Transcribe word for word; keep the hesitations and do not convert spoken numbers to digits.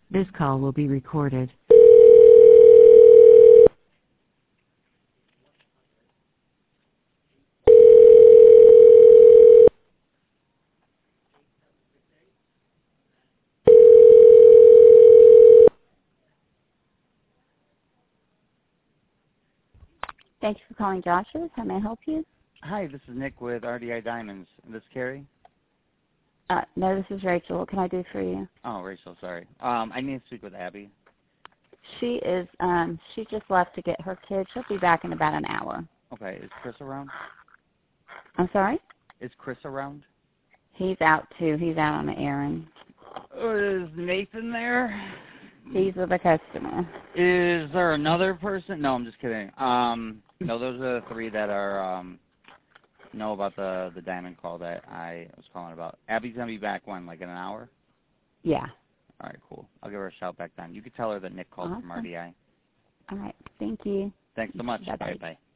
This call will be recorded. Thank you for calling Joshua's. How may I help you? Hi, this is Nick with R D I Diamonds. Is this Carrie? Uh, no, this is Rachel. What can I do for you? Oh, Rachel, sorry. Um, I need to speak with Abby. She is, um, she just left to get her kid. She'll be back in about an hour. Okay, is Chris around? I'm sorry? Is Chris around? He's out too. He's out on an errand. Is Nathan there? He's with a customer. Is there another person? No, I'm just kidding. Um, no, those are the three that are, um, know about the, the diamond call that I was calling about. Abby's going to be back when, like in an hour? Yeah. All right, cool. I'll give her a shout back then. You can tell her that Nick called Awesome. from R D I. All right. Thank you. Thanks so much. Bye-bye. Bye-bye.